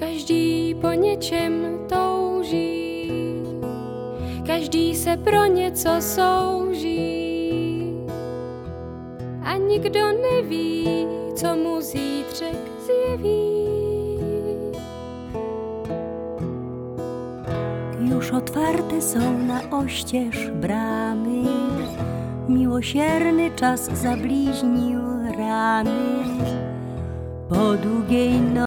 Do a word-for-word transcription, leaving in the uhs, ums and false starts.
Každý po něčem touží, každý se pro něco souží a nikdo neví, co mu zítřek zjeví. Już otwarte są na oścież bramy, miłosierny czas zabliźnił rany. Po długiej nocy